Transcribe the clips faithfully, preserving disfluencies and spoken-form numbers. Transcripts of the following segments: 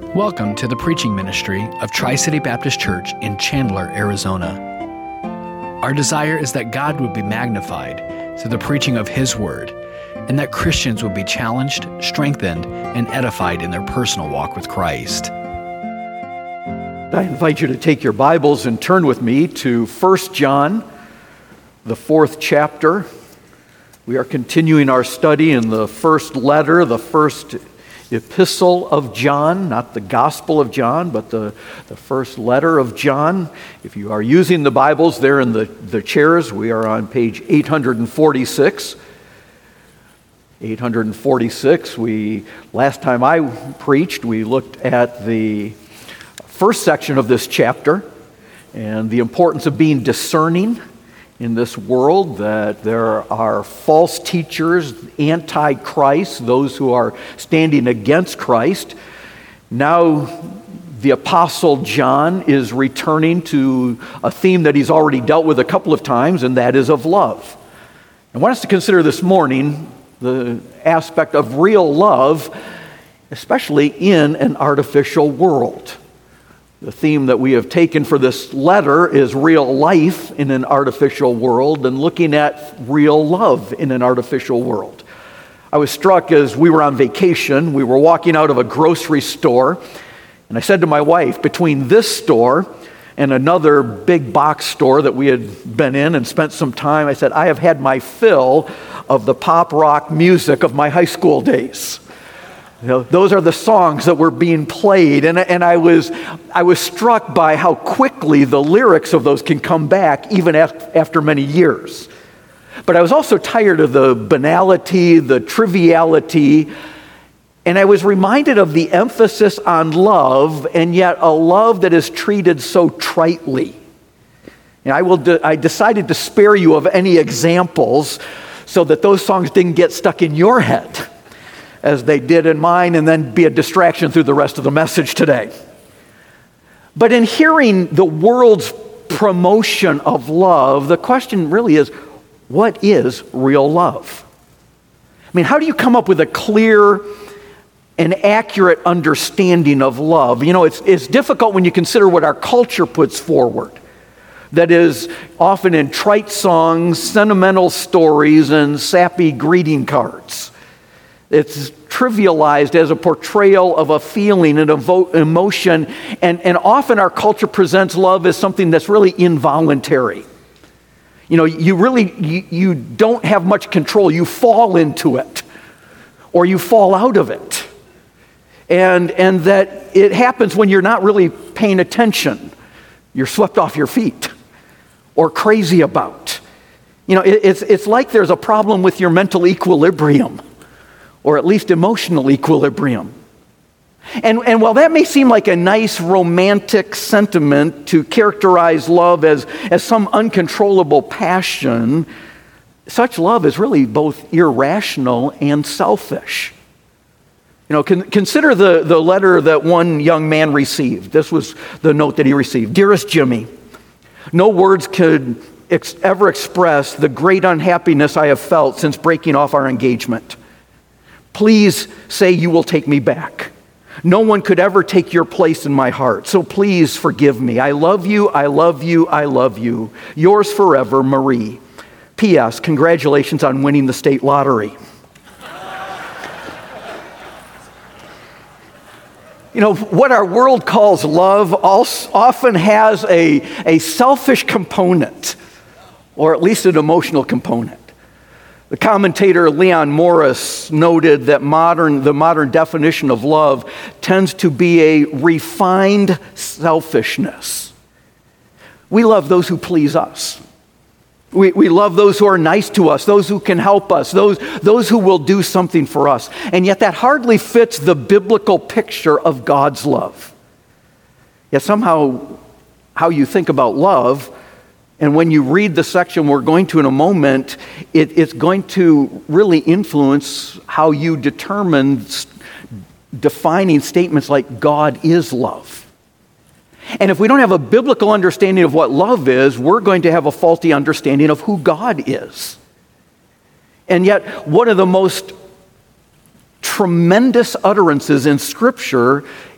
Welcome to the preaching ministry of Tri-City Baptist Church in Chandler, Arizona. Our desire is that God would be magnified through the preaching of His Word, and that Christians would be challenged, strengthened, and edified in their personal walk with Christ. I invite you to take your Bibles and turn with me to First John, the fourth chapter. We are continuing our study in the first letter, the first epistle of John, not the Gospel of John, but the, the first letter of John. If you are using the Bibles there in the, the chairs, we are on page eight forty-six. eight forty-six, we, last time I preached, we looked at the first section of this chapter and the importance of being discerning in this world, that there are false teachers, anti-Christ, those who are standing against Christ. Now the Apostle John is returning to a theme that he's already dealt with a couple of times, and that is of love. I want us to consider this morning the aspect of real love, especially in an artificial world. The theme that we have taken for this letter is real life in an artificial world, and looking at real love in an artificial world. I was struck as we were on vacation. We were walking out of a grocery store, and I said to my wife, between this store and another big box store that we had been in and spent some time, I said, I have had my fill of the pop rock music of my high school days. You know, those are the songs that were being played, and, and I was I was struck by how quickly the lyrics of those can come back even after many years. But I was also tired of the banality, the triviality, and I was reminded of the emphasis on love, and yet a love that is treated so tritely. And I will. De- I decided to spare you of any examples so that those songs didn't get stuck in your head as they did in mine, and then be a distraction through the rest of the message today. But in hearing the world's promotion of love, the question really is, what is real love? I mean, how do you come up with a clear and accurate understanding of love? You know, it's, it's difficult when you consider what our culture puts forward. That is often in trite songs, sentimental stories, and sappy greeting cards. It's trivialized as a portrayal of a feeling and an emotion, and, and often our culture presents love as something that's really involuntary. You know, you really, you, you don't have much control. You fall into it, or you fall out of it. And, and that it happens when you're not really paying attention. You're swept off your feet, or crazy about. You know, it, it's, it's like there's a problem with your mental equilibrium, or at least emotional equilibrium. And, and while that may seem like a nice romantic sentiment to characterize love as, as some uncontrollable passion, such love is really both irrational and selfish. You know, con- consider the, the letter that one young man received. This was the note that he received. Dearest Jimmy, no words could ex- ever express the great unhappiness I have felt since breaking off our engagement. Please say you will take me back. No one could ever take your place in my heart, so please forgive me. I love you, I love you, I love you. Yours forever, Marie. P S. Congratulations on winning the state lottery. You know, what our world calls love also often has a, a selfish component, or at least an emotional component. The commentator Leon Morris noted that modern, the modern definition of love tends to be a refined selfishness. We love those who please us. We, we love those who are nice to us, those who can help us, those, those who will do something for us. And yet that hardly fits the biblical picture of God's love. Yet somehow how you think about love, and when you read the section we're going to in a moment, it, it's going to really influence how you determine defining statements like God is love. And if we don't have a biblical understanding of what love is, we're going to have a faulty understanding of who God is. And yet, one of the most tremendous utterances in Scripture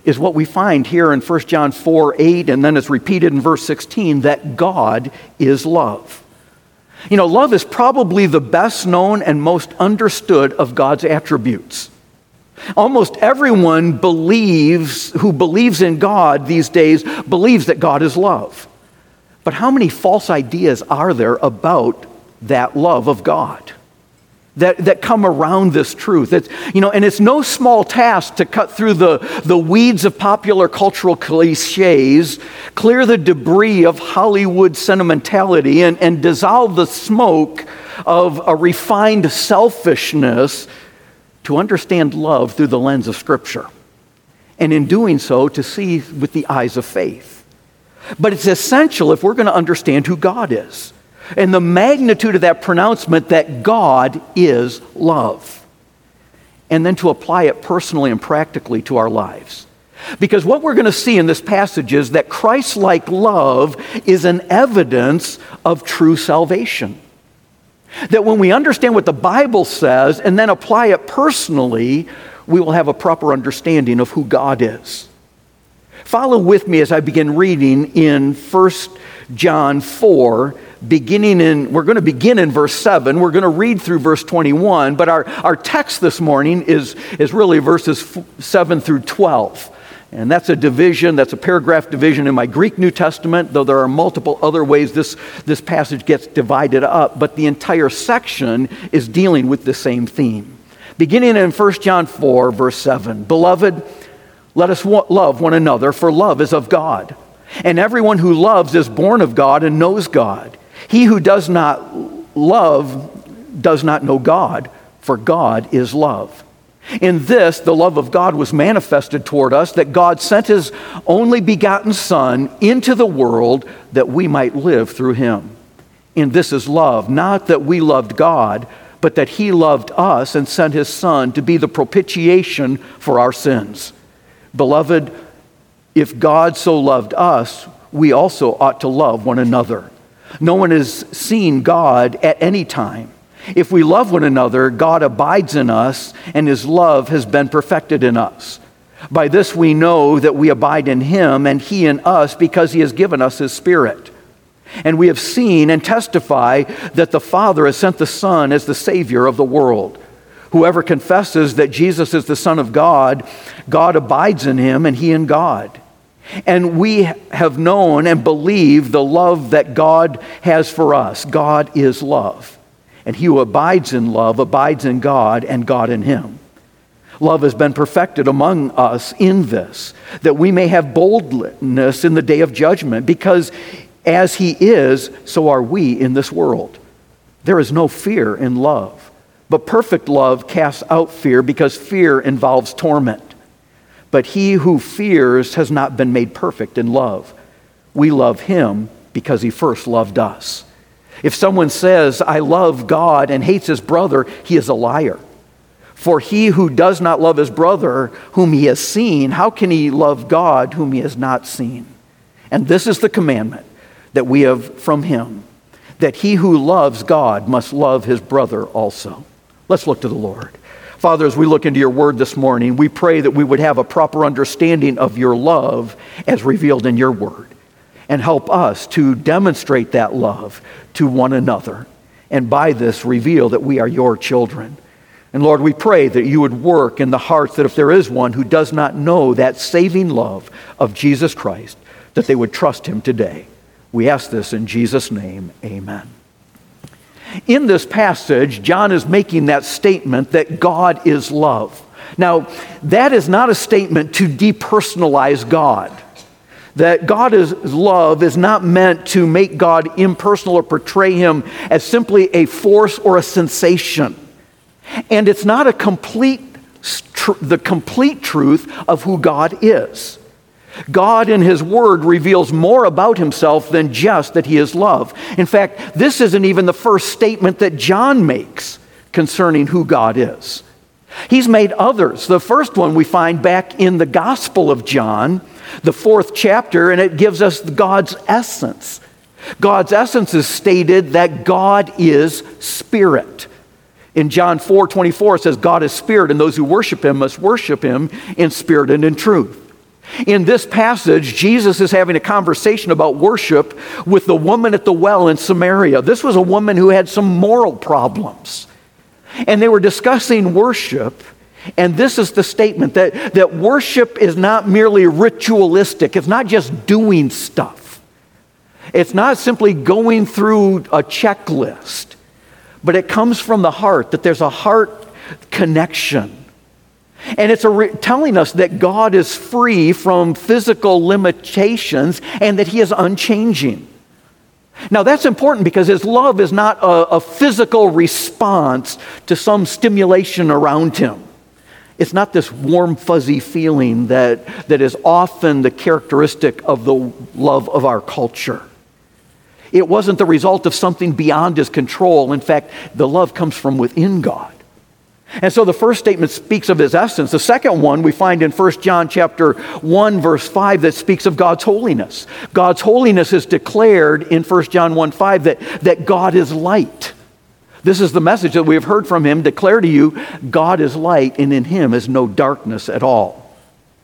is what we find here in First John four eight, and then it's repeated in verse sixteen, that God is love. You know, love is probably the best known and most understood of God's attributes. Almost everyone believes, who believes in God these days, believes that God is love. But how many false ideas are there about that love of God that, that come around this truth? It's, you know, and it's no small task to cut through the, the weeds of popular cultural cliches, clear the debris of Hollywood sentimentality, and, and dissolve the smoke of a refined selfishness to understand love through the lens of Scripture. And in doing so, to see with the eyes of faith. But it's essential if we're going to understand who God is and the magnitude of that pronouncement that God is love, and then to apply it personally and practically to our lives. Because what we're going to see in this passage is that Christ-like love is an evidence of true salvation. That when we understand what the Bible says and then apply it personally, we will have a proper understanding of who God is. Follow with me as I begin reading in First John four, beginning in, we're going to begin in verse seven. We're going to read through verse twenty-one, but our, our text this morning is, is really verses seven through twelve. And that's a division, that's a paragraph division in my Greek New Testament, though there are multiple other ways this, this passage gets divided up, but the entire section is dealing with the same theme. Beginning in First John four, verse seven, Beloved, let us love one another, for love is of God. And everyone who loves is born of God and knows God. He who does not love does not know God, for God is love. In this, the love of God was manifested toward us, that God sent His only begotten Son into the world that we might live through Him. And this is love, not that we loved God, but that He loved us and sent His Son to be the propitiation for our sins. Beloved, if God so loved us, we also ought to love one another. No one has seen God at any time. If we love one another, God abides in us, and His love has been perfected in us. By this we know that we abide in Him, and He in us, because He has given us His Spirit. And we have seen and testify that the Father has sent the Son as the Savior of the world. Whoever confesses that Jesus is the Son of God, God abides in him, and he in God. And we have known and believed the love that God has for us. God is love. And he who abides in love abides in God, and God in him. Love has been perfected among us in this, that we may have boldness in the day of judgment, because as he is, so are we in this world. There is no fear in love, but perfect love casts out fear, because fear involves torment. But he who fears has not been made perfect in love. We love him because he first loved us. If someone says, I love God, and hates his brother, he is a liar. For he who does not love his brother whom he has seen, how can he love God whom he has not seen? And this is the commandment that we have from him, that he who loves God must love his brother also. Let's look to the Lord. Father, as we look into your word this morning, we pray that we would have a proper understanding of your love as revealed in your word, and help us to demonstrate that love to one another, and by this reveal that we are your children. And Lord, we pray that you would work in the hearts, that if there is one who does not know that saving love of Jesus Christ, that they would trust him today. We ask this in Jesus' name, amen. In this passage, John is making that statement that God is love. Now, that is not a statement to depersonalize God. That God is love is not meant to make God impersonal or portray him as simply a force or a sensation. And it's not a complete, the complete truth of who God is. God in his word reveals more about himself than just that he is love. In fact, this isn't even the first statement that John makes concerning who God is. He's made others. The first one we find back in the Gospel of John, the fourth chapter, and it gives us God's essence. God's essence is stated that God is spirit. In John four twenty-four, it says, God is spirit, and those who worship him must worship him in spirit and in truth. In this passage, Jesus is having a conversation about worship with the woman at the well in Samaria. This was a woman who had some moral problems. And they were discussing worship, and this is the statement that, that worship is not merely ritualistic. It's not just doing stuff. It's not simply going through a checklist, but it comes from the heart, that there's a heart connection. And it's a re- telling us that God is free from physical limitations and that He is unchanging. Now that's important because His love is not a, a physical response to some stimulation around Him. It's not this warm, fuzzy feeling that, that is often the characteristic of the love of our culture. It wasn't the result of something beyond His control. In fact, the love comes from within God. And so the first statement speaks of His essence. The second one we find in First John chapter one, verse five, that speaks of God's holiness. God's holiness is declared in First John one five that, that God is light. This is the message that we have heard from Him. Declare to you, God is light, and in Him is no darkness at all.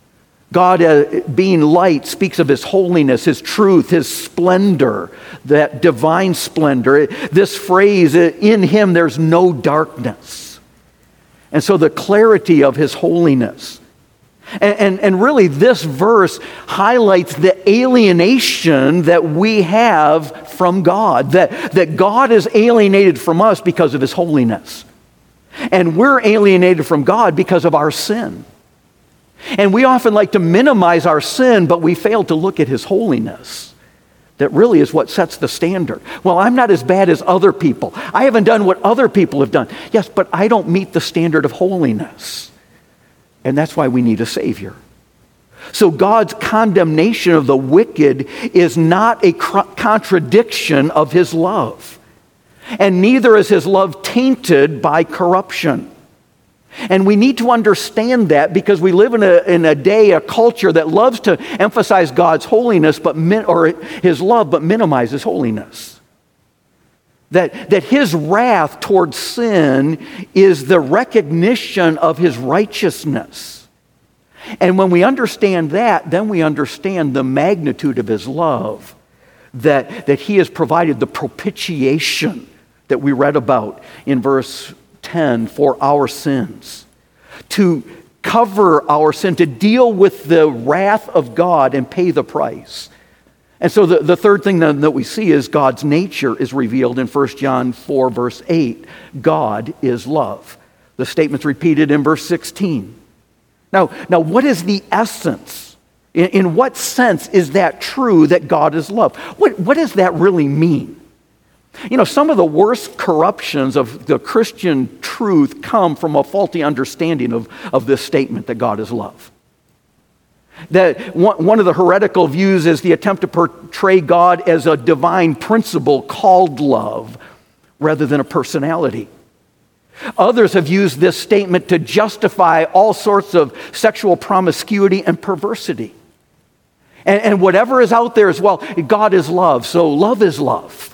God uh, being light speaks of His holiness, His truth, His splendor, that divine splendor. This phrase, in Him there's no darkness. And so the clarity of His holiness. And, and, and really this verse highlights the alienation that we have from God. That, that God is alienated from us because of His holiness. And we're alienated from God because of our sin. And we often like to minimize our sin, but we fail to look at His holiness. That really is what sets the standard. Well, I'm not as bad as other people. I haven't done what other people have done. Yes, but I don't meet the standard of holiness. And that's why we need a Savior. So God's condemnation of the wicked is not a contradiction of His love. And neither is His love tainted by corruption. And we need to understand that because we live in a, in a day, a culture that loves to emphasize God's holiness but min, or His love, but minimizes holiness. That, that His wrath towards sin is the recognition of His righteousness. And when we understand that, then we understand the magnitude of His love. That, that He has provided the propitiation that we read about in verse ten for our sins, to cover our sin, to deal with the wrath of God and pay the price. And so the, the third thing that, that we see is God's nature is revealed in First John four, verse eight. God is love. The statement's repeated in verse sixteen. Now, now what is the essence? In, in what sense is that true that God is love? What, what does that really mean? You know, some of the worst corruptions of the Christian truth come from a faulty understanding of, of this statement that God is love. That one, one of the heretical views is the attempt to portray God as a divine principle called love rather than a personality. Others have used this statement to justify all sorts of sexual promiscuity and perversity. And, and whatever is out there as well, God is love, so love is love.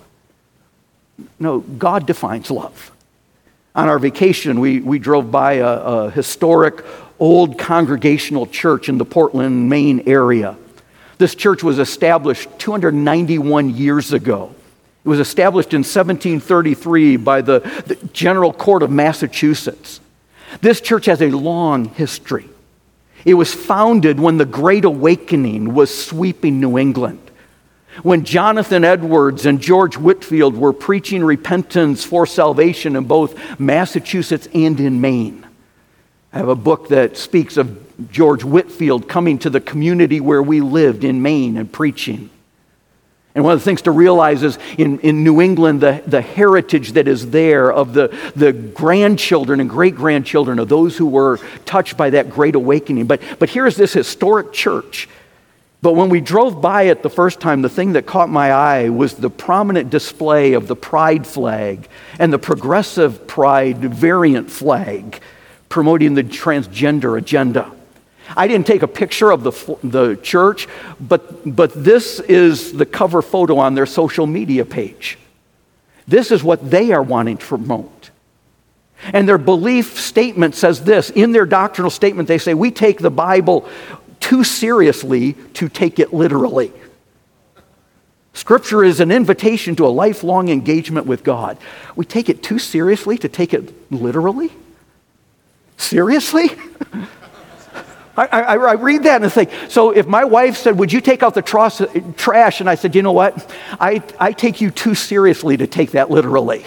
No, God defines love. On our vacation, we, we drove by a, a historic old congregational church in the Portland, Maine area. This church was established two hundred ninety-one years ago. It was established in seventeen thirty-three by the, the General Court of Massachusetts. This church has a long history. It was founded when the Great Awakening was sweeping New England. When Jonathan Edwards and George Whitefield were preaching repentance for salvation in both Massachusetts and in Maine. I have a book that speaks of George Whitefield coming to the community where we lived in Maine and preaching. And one of the things to realize is in, in New England, the, the heritage that is there of the, the grandchildren and great-grandchildren of those who were touched by that Great Awakening. But, but here's this historic church. But when we drove by it the first time, the thing that caught my eye was the prominent display of the pride flag and the progressive pride variant flag promoting the transgender agenda. I didn't take a picture of the, the church, but, but this is the cover photo on their social media page. This is what they are wanting to promote. And their belief statement says this. In their doctrinal statement, they say, we take the Bible too seriously to take it literally. Scripture is an invitation to a lifelong engagement with God. We take it too seriously to take it literally? Seriously? I, I, I read that and think, so if my wife said, would you take out the tros- trash? And I said, you know what? I, I take you too seriously to take that literally.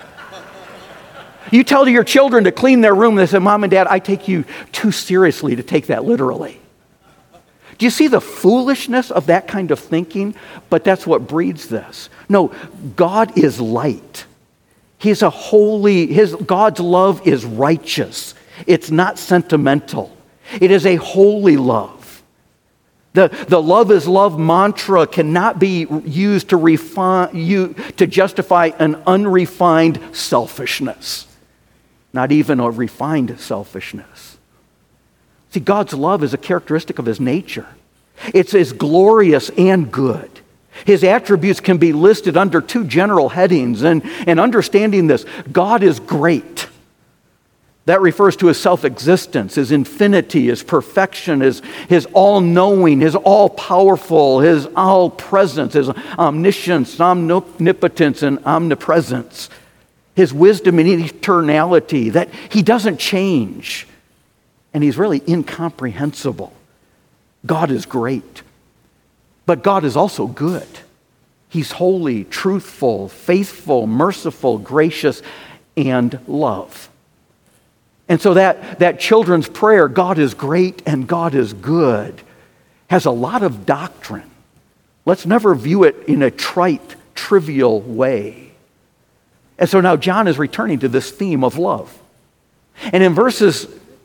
You tell your children to clean their room, they say, Mom and Dad, I take you too seriously to take that literally. Do you see the foolishness of that kind of thinking? But that's what breeds this. No, God is light. He's a holy, his God's love is righteous. It's not sentimental. It is a holy love. The, the love is love mantra cannot be used to refine you to justify an unrefined selfishness. Not even a refined selfishness. See, God's love is a characteristic of his nature. It's as glorious and good. His attributes can be listed under two general headings, and, and understanding this, God is great. That refers to his self-existence, his infinity, his perfection, his, his all-knowing, his all-powerful, his all-presence, his omniscience, omnipotence, and omnipresence. His wisdom and eternality, that he doesn't change. And he's really incomprehensible. God is great. But God is also good. He's holy, truthful, faithful, merciful, gracious, and love. And so that, that children's prayer, God is great and God is good, has a lot of doctrine. Let's never view it in a trite, trivial way. And so now John is returning to this theme of love. And in verses,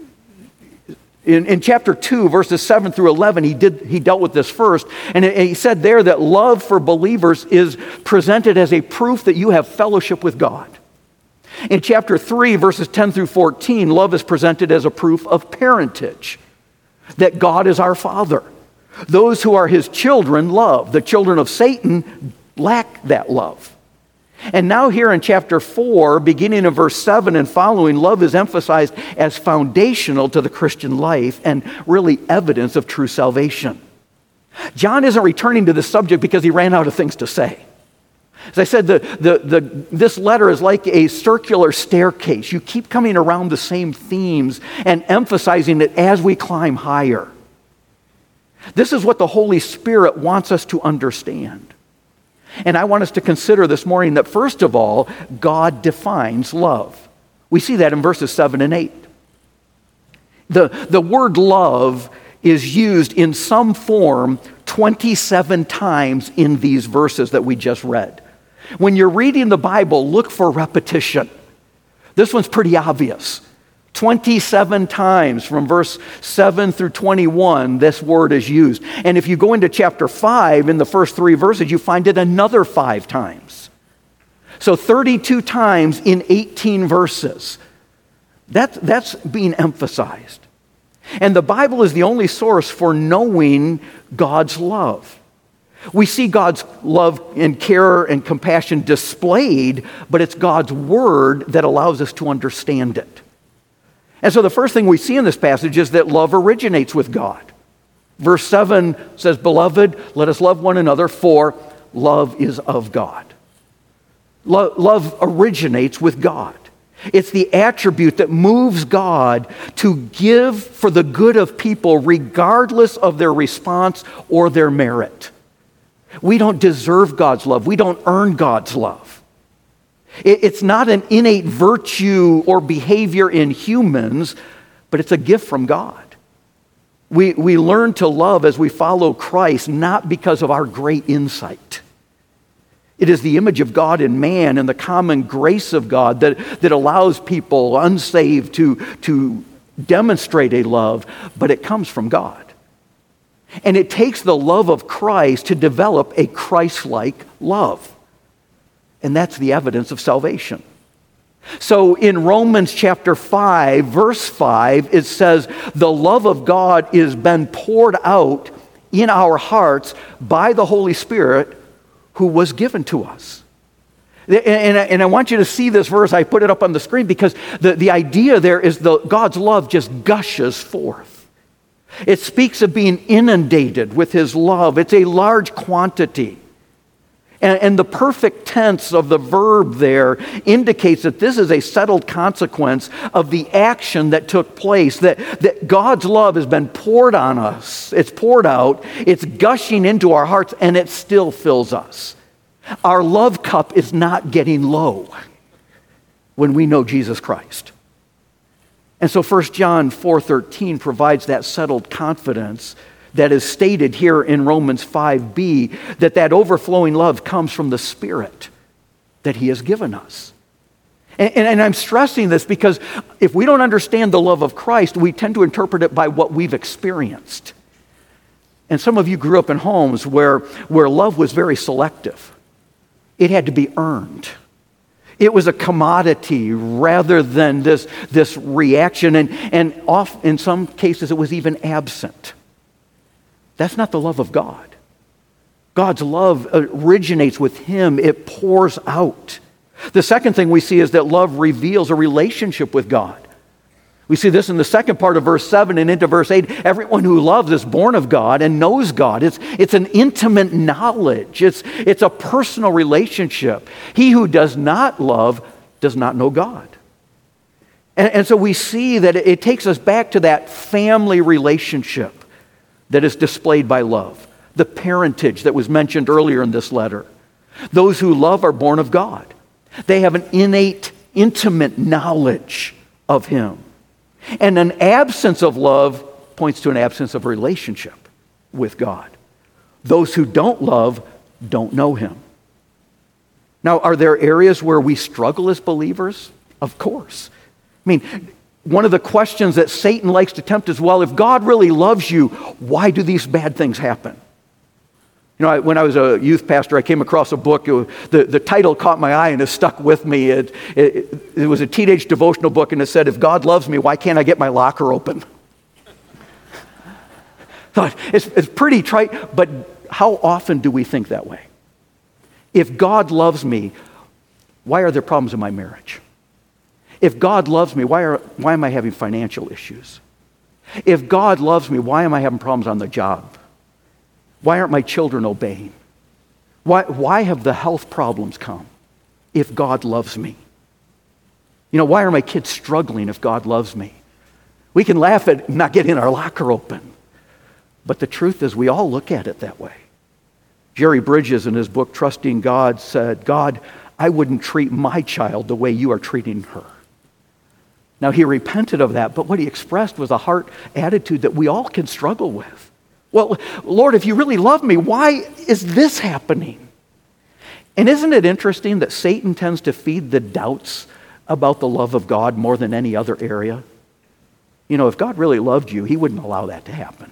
in, in chapter two, verses seven through eleven, he did he dealt with this first. And he said there that love for believers is presented as a proof that you have fellowship with God. In chapter three, verses ten through fourteen, love is presented as a proof of parentage, that God is our Father. Those who are his children love. The children of Satan lack that love. And now here in chapter four, beginning in verse seven and following, love is emphasized as foundational to the Christian life and really evidence of true salvation. John isn't returning to this subject because he ran out of things to say. As I said, the, the, the, this letter is like a circular staircase. You keep coming around the same themes and emphasizing it as we climb higher. This is what the Holy Spirit wants us to understand. And I want us to consider this morning that, first of all, God defines love. We see that in verses seven and eight. The, the word love is used in some form twenty-seven times in these verses that we just read. When you're reading the Bible, look for repetition. This one's pretty obvious. twenty-seven times from verse seven through twenty-one, this word is used. And if you go into chapter five, in the first three verses, you find it another five times. So thirty-two times in eighteen verses. That, that's being emphasized. And the Bible is the only source for knowing God's love. We see God's love and care and compassion displayed, but it's God's word that allows us to understand it. And so the first thing we see in this passage is that love originates with God. Verse seven says, "Beloved, let us love one another, for love is of God." Lo- love originates with God. It's the attribute that moves God to give for the good of people regardless of their response or their merit. We don't deserve God's love. We don't earn God's love. It's not an innate virtue or behavior in humans, but it's a gift from God. We, we learn to love as we follow Christ, not because of our great insight. It is the image of God in man and the common grace of God that, that allows people unsaved to, to demonstrate a love, but it comes from God. And it takes the love of Christ to develop a Christ-like love. And that's the evidence of salvation. So in Romans chapter five, verse five, it says, "The love of God is been poured out in our hearts by the Holy Spirit who was given to us." And, and, and I want you to see this verse. I put it up on the screen because the, the idea there is the, God's love just gushes forth. It speaks of being inundated with his love. It's a large quantity. And, and the perfect tense of the verb there indicates that this is a settled consequence of the action that took place, that, that God's love has been poured on us. It's poured out, it's gushing into our hearts, and it still fills us. Our love cup is not getting low when we know Jesus Christ. And so First John four thirteen provides that settled confidence that is stated here in Romans five b, that that overflowing love comes from the Spirit that he has given us. And, and, and I'm stressing this because if we don't understand the love of Christ, we tend to interpret it by what we've experienced. And some of you grew up in homes where, where love was very selective. It had to be earned. It was a commodity rather than this, this reaction, and, and off, in some cases it was even absent. That's not the love of God. God's love originates with him. It pours out. The second thing we see is that love reveals a relationship with God. We see this in the second part of verse seven and into verse eight. Everyone who loves is born of God and knows God. It's, it's an intimate knowledge. It's, it's a personal relationship. He who does not love does not know God. And, and so we see that it, it takes us back to that family relationship that is displayed by love. The parentage that was mentioned earlier in this letter. Those who love are born of God. They have an innate, intimate knowledge of him. And an absence of love points to an absence of relationship with God. Those who don't love don't know him. Now, are there areas where we struggle as believers? Of course. I mean, one of the questions that Satan likes to tempt is, well, if God really loves you, why do these bad things happen? You know, I, when I was a youth pastor, I came across a book. It was, the, the title caught my eye and it stuck with me. It, it, it was a teenage devotional book, and it said, if God loves me, why can't I get my locker open? Thought, it's, it's pretty trite, but how often do we think that way? If God loves me, why are there problems in my marriage? If God loves me, why, are, why am I having financial issues? If God loves me, why am I having problems on the job? Why aren't my children obeying? Why, why have the health problems come if God loves me? You know, why are my kids struggling if God loves me? We can laugh at not getting our locker open, but the truth is we all look at it that way. Jerry Bridges, in his book, Trusting God, said, God, I wouldn't treat my child the way you are treating her. Now, he repented of that, but what he expressed was a heart attitude that we all can struggle with. Well, Lord, if you really love me, why is this happening? And isn't it interesting that Satan tends to feed the doubts about the love of God more than any other area? You know, if God really loved you, he wouldn't allow that to happen.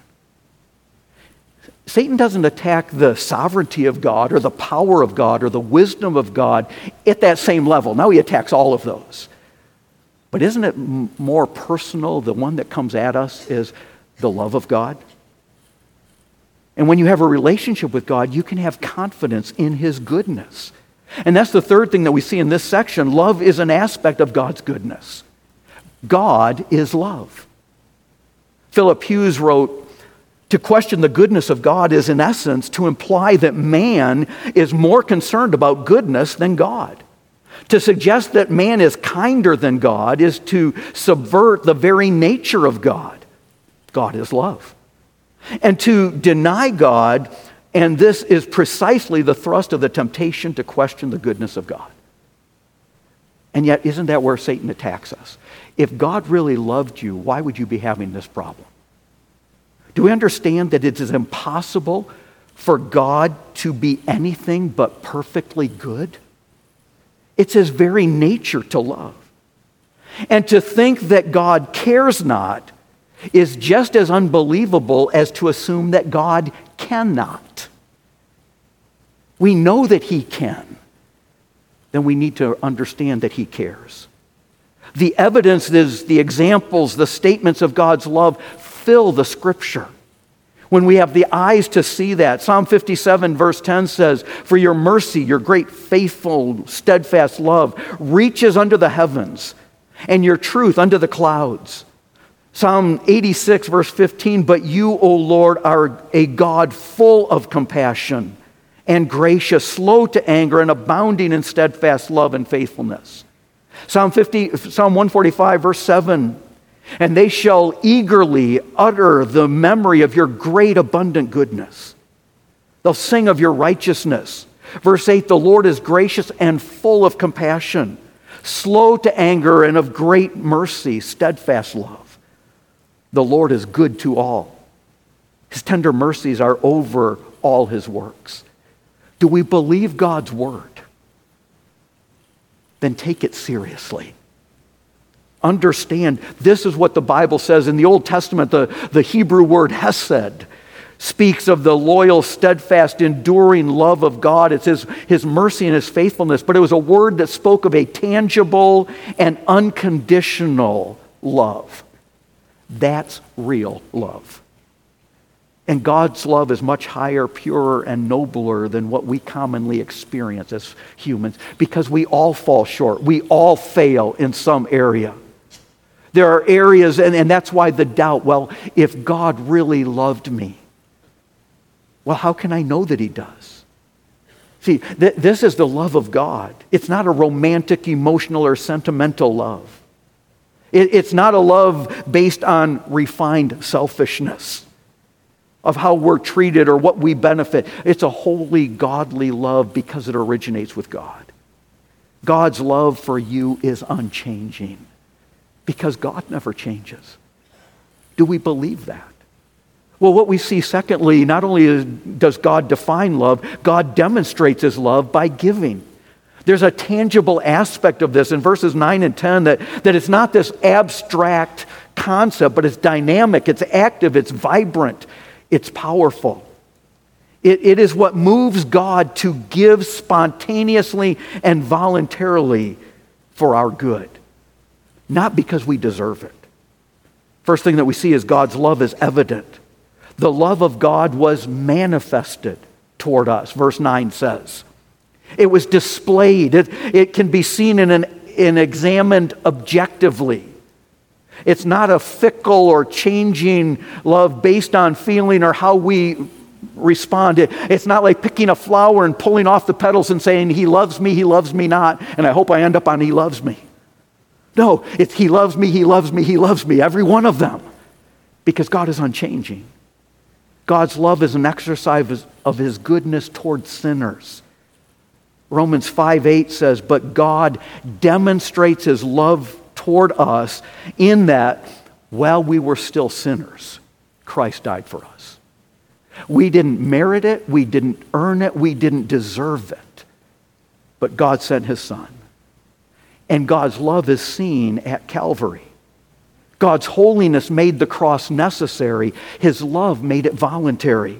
Satan doesn't attack the sovereignty of God or the power of God or the wisdom of God at that same level. Now he attacks all of those. But isn't it m- more personal? The one that comes at us is the love of God. And when you have a relationship with God, you can have confidence in his goodness. And that's the third thing that we see in this section. Love is an aspect of God's goodness. God is love. Philip Hughes wrote, to question the goodness of God is in essence to imply that man is more concerned about goodness than God. To suggest that man is kinder than God is to subvert the very nature of God. God is love. And to deny God, and this is precisely the thrust of the temptation to question the goodness of God. And yet, isn't that where Satan attacks us? If God really loved you, why would you be having this problem? Do we understand that it is impossible for God to be anything but perfectly good? It's his very nature to love. And to think that God cares not is just as unbelievable as to assume that God cannot. We know that he can. Then we need to understand that he cares. The evidence is the examples, the statements of God's love fill the Scripture. When we have the eyes to see that. Psalm fifty-seven verse ten says, for your mercy, your great faithful, steadfast love reaches under the heavens, and your truth under the clouds. Psalm eighty-six, verse fifteen, but you, O Lord, are a God full of compassion and gracious, slow to anger, and abounding in steadfast love and faithfulness. Psalm fifty, Psalm one forty-five, verse seven, and they shall eagerly utter the memory of your great abundant goodness. They'll sing of your righteousness. Verse eight, the Lord is gracious and full of compassion, slow to anger, and of great mercy, steadfast love. The Lord is good to all. His tender mercies are over all his works. Do we believe God's word? Then take it seriously. Understand, this is what the Bible says. In the Old Testament, the, the Hebrew word hesed speaks of the loyal, steadfast, enduring love of God. It's his, his mercy and his faithfulness. But it was a word that spoke of a tangible and unconditional love. That's real love. And God's love is much higher, purer, and nobler than what we commonly experience as humans, because we all fall short. We all fail in some area. There are areas, and, and that's why the doubt, well, if God really loved me, well, how can I know that he does? See, th- this is the love of God. It's not a romantic, emotional, or sentimental love. It, it's not a love based on refined selfishness of how we're treated or what we benefit. It's a holy, godly love because it originates with God. God's love for you is unchanging because God never changes. Do we believe that? Well, what we see secondly, not only is, does God define love, God demonstrates his love by giving. There's a tangible aspect of this in verses nine and ten that, that it's not this abstract concept, but it's dynamic, it's active, it's vibrant, it's powerful. It, it is what moves God to give spontaneously and voluntarily for our good, not because we deserve it. First thing that we see is God's love is evident. The love of God was manifested toward us, verse nine says. It was displayed. It, it can be seen and, an, and examined objectively. It's not a fickle or changing love based on feeling or how we respond. It, it's not like picking a flower and pulling off the petals and saying, he loves me, he loves me not, and I hope I end up on he loves me. No, it's he loves me, he loves me, he loves me, every one of them, because God is unchanging. God's love is an exercise of his goodness toward sinners. Romans five eight says, but God demonstrates his love toward us in that while we were still sinners, Christ died for us. We didn't merit it, we didn't earn it, we didn't deserve it. But God sent his Son. And God's love is seen at Calvary. God's holiness made the cross necessary. His love made it voluntary.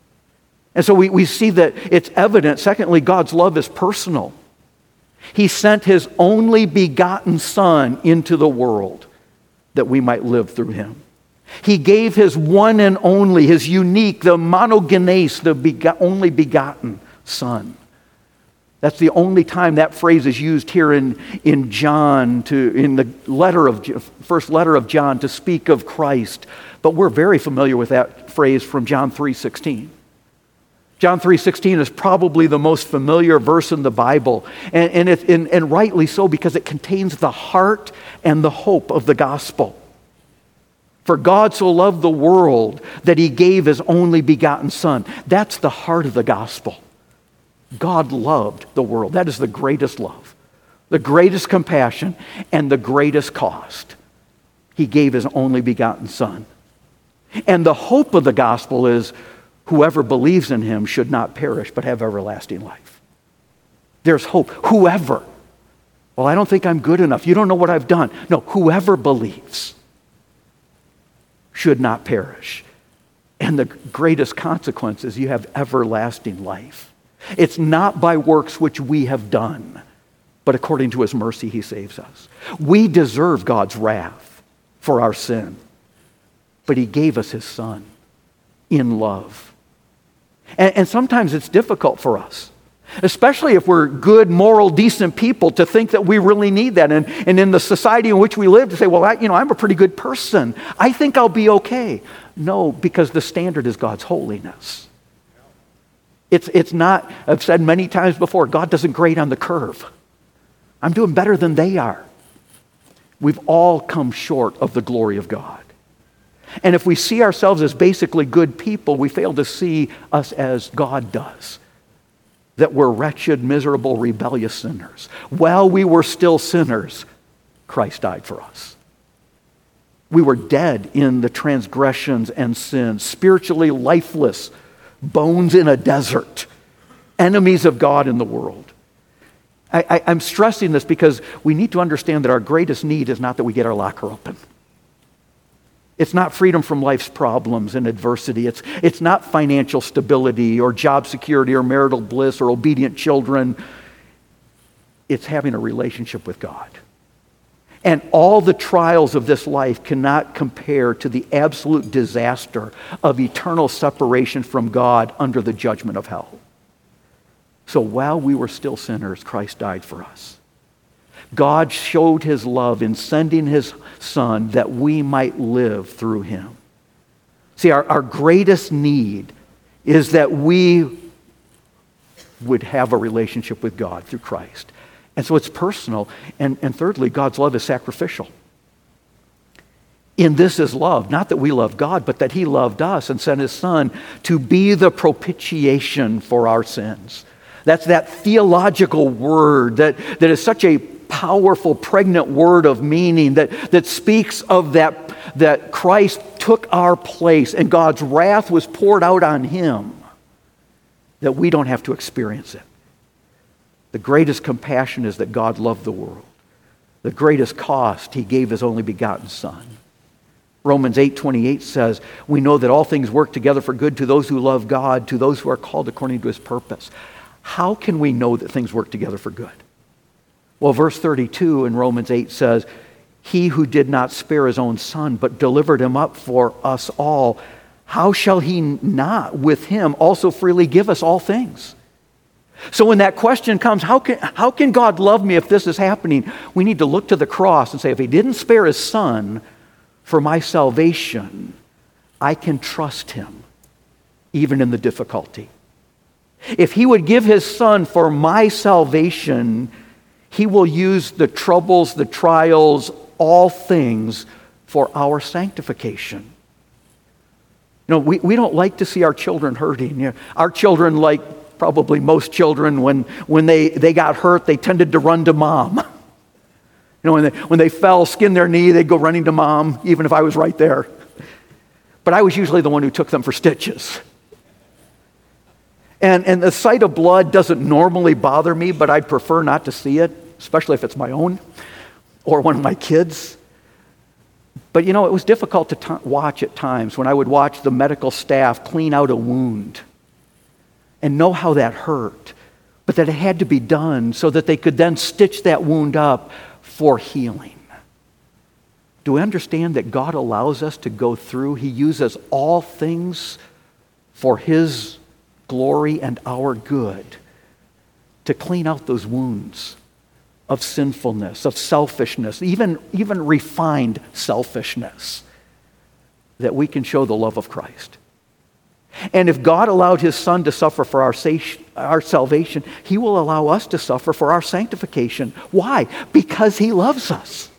And so we, we see that it's evident. Secondly, God's love is personal. He sent his only begotten Son into the world that we might live through him. He gave his one and only, his unique, the monogenes, the bego- only begotten Son. That's the only time that phrase is used here in, in John, to, in the letter of first letter of John to speak of Christ. But we're very familiar with that phrase from John three sixteen. John three sixteen is probably the most familiar verse in the Bible, and, and, it, and, and rightly so, because it contains the heart and the hope of the gospel. For God so loved the world that he gave his only begotten Son. That's the heart of the gospel. God loved the world. That is the greatest love, the greatest compassion, and the greatest cost. He gave his only begotten Son. And the hope of the gospel is whoever believes in him should not perish but have everlasting life. There's hope. Whoever. Well, I don't think I'm good enough. You don't know what I've done. No, whoever believes should not perish. And the greatest consequence is you have everlasting life. It's not by works which we have done, but according to his mercy he saves us. We deserve God's wrath for our sin, but he gave us his Son in love. And, and sometimes it's difficult for us. Especially if we're good, moral, decent people, to think that we really need that. And, and in the society in which we live, to say, well, I, you know, I'm a pretty good person. I think I'll be okay. No, because the standard is God's holiness. It's, it's not, I've said many times before, God doesn't grade on the curve. I'm doing better than they are. We've all come short of the glory of God. And if we see ourselves as basically good people, we fail to see us as God does. That we're wretched, miserable, rebellious sinners. While we were still sinners, Christ died for us. We were dead in the transgressions and sins, spiritually lifeless, bones in a desert, enemies of God in the world. I, I, I'm stressing this because we need to understand that our greatest need is not that we get our locker open. It's not freedom from life's problems and adversity. It's, it's not financial stability or job security or marital bliss or obedient children. It's having a relationship with God. And all the trials of this life cannot compare to the absolute disaster of eternal separation from God under the judgment of hell. So while we were still sinners, Christ died for us. God showed his love in sending his Son that we might live through him. See, our, our greatest need is that we would have a relationship with God through Christ. And so it's personal. And, and thirdly, God's love is sacrificial. In this is love, not that we love God, but that he loved us and sent his Son to be the propitiation for our sins. That's that theological word that, that is such a powerful, pregnant word of meaning that, that speaks of that, that Christ took our place and God's wrath was poured out on him, that we don't have to experience it. The greatest compassion is that God loved the world. The greatest cost, he gave his only begotten Son. Romans eight twenty-eight says, we know that all things work together for good to those who love God, to those who are called according to his purpose. How can we know that things work together for good? Well, verse thirty-two in Romans eight says, he who did not spare his own Son, but delivered him up for us all, how shall he not with him also freely give us all things? So when that question comes, how can, how can God love me if this is happening? We need to look to the cross and say, if he didn't spare his Son for my salvation, I can trust him even in the difficulty. If he would give his Son for my salvation, he will use the troubles, the trials, all things for our sanctification. You know, we, we don't like to see our children hurting. You know, our children, like probably most children, when, when they, they got hurt, they tended to run to mom. You know, when they, when they fell, skinned their knee, they'd go running to mom, even if I was right there. But I was usually the one who took them for stitches. And, and the sight of blood doesn't normally bother me, but I'd prefer not to see it, especially if it's my own or one of my kids. But you know, it was difficult to t- watch at times when I would watch the medical staff clean out a wound and know how that hurt, but that it had to be done so that they could then stitch that wound up for healing. Do we understand that God allows us to go through? He uses all things for his glory and our good to clean out those wounds of sinfulness, of selfishness, even, even refined selfishness, that we can show the love of Christ. And if God allowed his Son to suffer for our, sa- our salvation, he will allow us to suffer for our sanctification. Why? Because he loves us.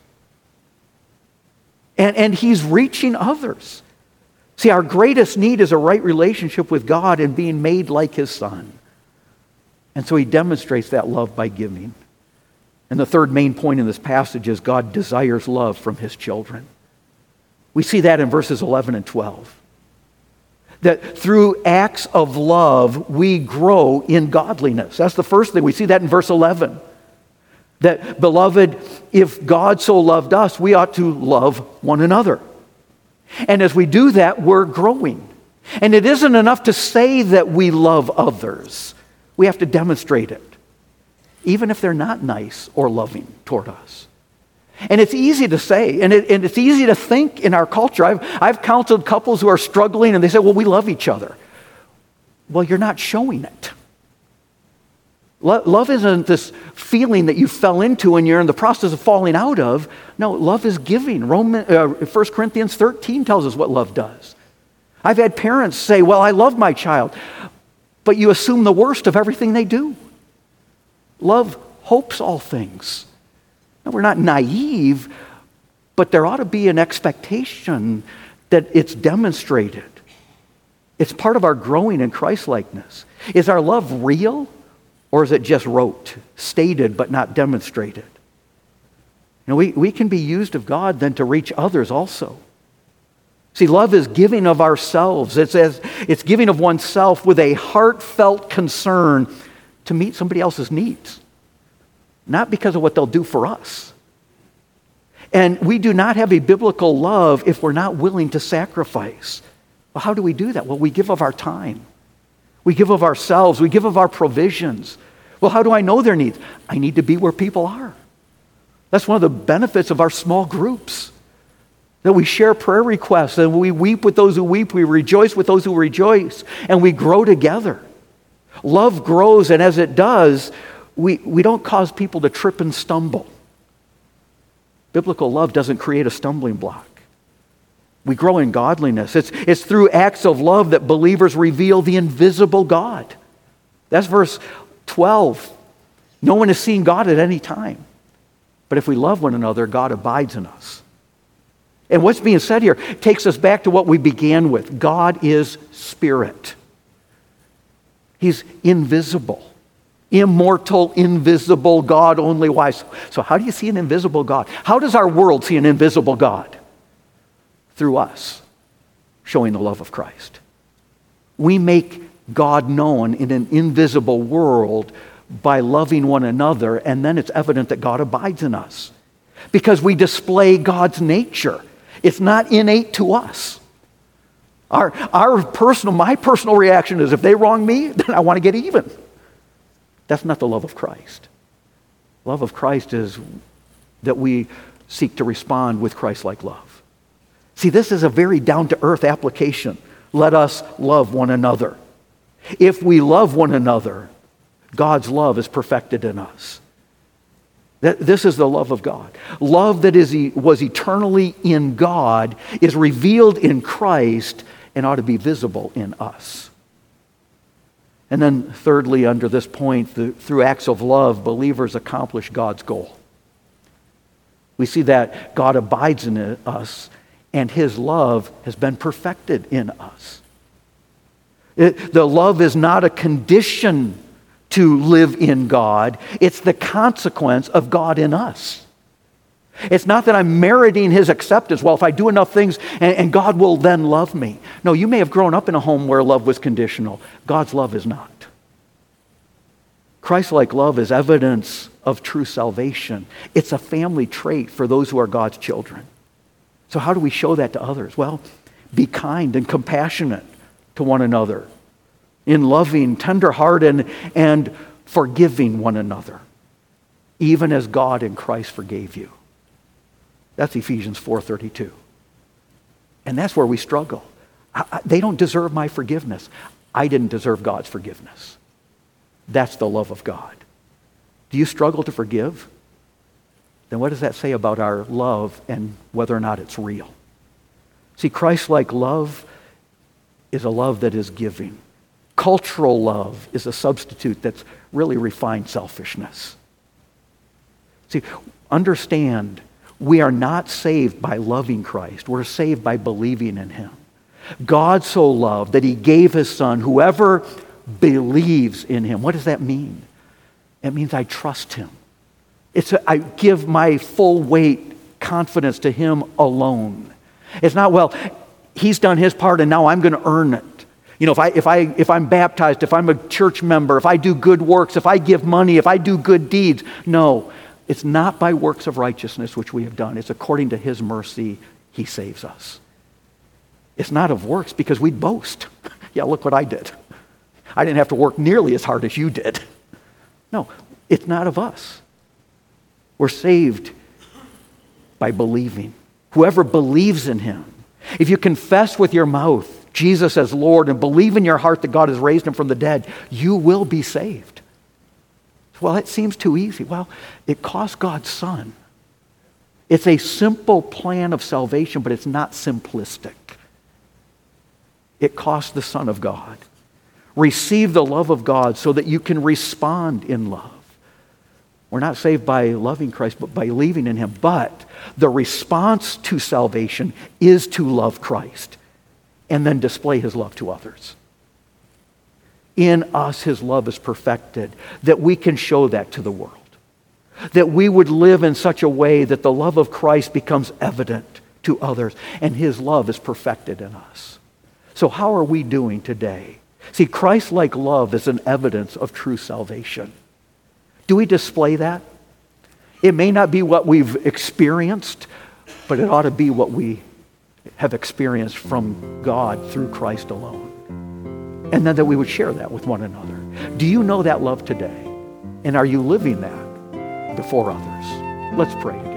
And, and he's reaching others. See, our greatest need is a right relationship with God and being made like his Son. And so he demonstrates that love by giving. And the third main point in this passage is God desires love from his children. We see that in verses eleven and twelve. That through acts of love, we grow in godliness. That's the first thing. We see that in verse eleven. That, beloved, if God so loved us, we ought to love one another. And as we do that, we're growing. And it isn't enough to say that we love others. We have to demonstrate it, even if they're not nice or loving toward us. And it's easy to say, and, it, and it's easy to think in our culture. I've, I've counseled couples who are struggling, and they say, well, we love each other. Well, you're not showing it. Lo- love isn't this feeling that you fell into and you're in the process of falling out of. No, love is giving. Roman, uh, First Corinthians thirteen tells us what love does. I've had parents say, well, I love my child, but you assume the worst of everything they do. Love hopes all things. Now, we're not naive, but there ought to be an expectation that it's demonstrated. It's part of our growing in Christ-likeness. Is our love real, or is it just rote, stated but not demonstrated? You know, we, we can be used of God then to reach others also. See, love is giving of ourselves. It's, as, it's giving of oneself with a heartfelt concern to meet somebody else's needs, not because of what they'll do for us. And we do not have a biblical love if we're not willing to sacrifice. Well, how do we do that? Well, we give of our time. We give of ourselves. We give of our provisions. Well, how do I know their needs? I need to be where people are. That's one of the benefits of our small groups. That we share prayer requests, and we weep with those who weep, we rejoice with those who rejoice, and we grow together. Love grows, and as it does, we, we don't cause people to trip and stumble. Biblical love doesn't create a stumbling block. We grow in godliness. It's, it's through acts of love that believers reveal the invisible God. That's verse twelve. No one has seen God at any time. But if we love one another, God abides in us. And what's being said here takes us back to what we began with. God is spirit. He's invisible. Immortal, invisible God only wise. So how do you see an invisible God? How does our world see an invisible God? Through us, showing the love of Christ. We make God known in an invisible world by loving one another, and then it's evident that God abides in us. Because we display God's nature. It's not innate to us. Our, our personal, my personal reaction is if they wrong me, then I want to get even. That's not the love of Christ. Love of Christ is that we seek to respond with Christ-like love. See, this is a very down-to-earth application. Let us love one another. If we love one another, God's love is perfected in us. This is the love of God. Love that is, was eternally in God is revealed in Christ and ought to be visible in us. And then thirdly, under this point, the, through acts of love, believers accomplish God's goal. We see that God abides in us and His love has been perfected in us. It, the love is not a condition to live in God. It's the consequence of God in us. It's not that I'm meriting His acceptance. Well, if I do enough things, and, and God will then love me. No, you may have grown up in a home where love was conditional. God's love is not. Christ-like love is evidence of true salvation. It's a family trait for those who are God's children. So how do we show that to others? Well, be kind and compassionate to one another, in loving, tender-hearted, and forgiving one another, even as God in Christ forgave you. That's Ephesians four thirty-two. And that's where we struggle. I, I, they don't deserve my forgiveness. I didn't deserve God's forgiveness. That's the love of God. Do you struggle to forgive? Then what does that say about our love and whether or not it's real? See, Christ-like love is a love that is giving. Cultural love is a substitute that's really refined selfishness. See, understand, we are not saved by loving Christ. We're saved by believing in Him. God so loved that He gave His Son. Whoever believes in Him. What does that mean? It means I trust Him. It's a, I give my full weight confidence to Him alone. It's not, well, He's done His part and now I'm going to earn it. You know, if, I, if, I, if I'm baptized, if I'm a church member, if I do good works, if I give money, if I do good deeds. No, it's not by works of righteousness which we have done. It's according to His mercy He saves us. It's not of works because we'd boast. Yeah, look what I did. I didn't have to work nearly as hard as you did. No, it's not of us. We're saved by believing. Whoever believes in Him. If you confess with your mouth Jesus as Lord and believe in your heart that God has raised Him from the dead, you will be saved. Well, it seems too easy. Well, it cost God's Son. It's a simple plan of salvation, but it's not simplistic. It cost the Son of God. Receive the love of God so that you can respond in love. We're not saved by loving Christ, but by believing in Him. But the response to salvation is to love Christ and then display His love to others. In us, His love is perfected, that we can show that to the world. That we would live in such a way that the love of Christ becomes evident to others, and His love is perfected in us. So how are we doing today? See, Christ-like love is an evidence of true salvation. Do we display that? It may not be what we've experienced, but it ought to be what we have experienced from God through Christ alone. And then that we would share that with one another. Do you know that love today? And are you living that before others? Let's pray.